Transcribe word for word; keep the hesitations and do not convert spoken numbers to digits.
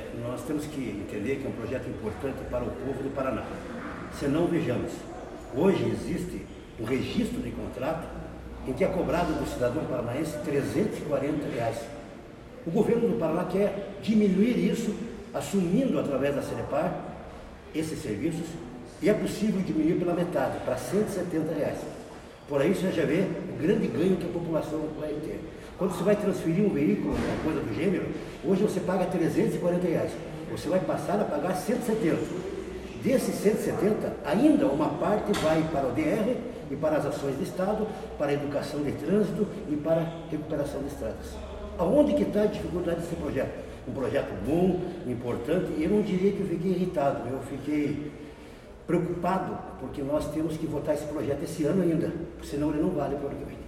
nós temos que entender que é um projeto importante para o povo do Paraná. Senão, vejamos, hoje existe um registro de contrato em que é cobrado do cidadão paranaense trezentos e quarenta reais. O governo do Paraná quer diminuir isso, assumindo através da Sanepar esses serviços, e é possível diminuir pela metade, para cento e setenta reais. Por aí você já vê o grande ganho que a população vai ter. Quando você vai transferir um veículo, uma coisa do gênero, hoje você paga trezentos e quarenta reais. Você vai passar a pagar cento e setenta. Desses cento e setenta, ainda uma parte vai para o D R e para as ações do Estado, para a educação de trânsito e para a recuperação de estradas. Aonde que está a dificuldade desse projeto? Um projeto bom, importante, e eu não diria que eu fiquei irritado, eu fiquei preocupado, porque nós temos que votar esse projeto esse ano ainda, senão ele não vale para o ano que vem.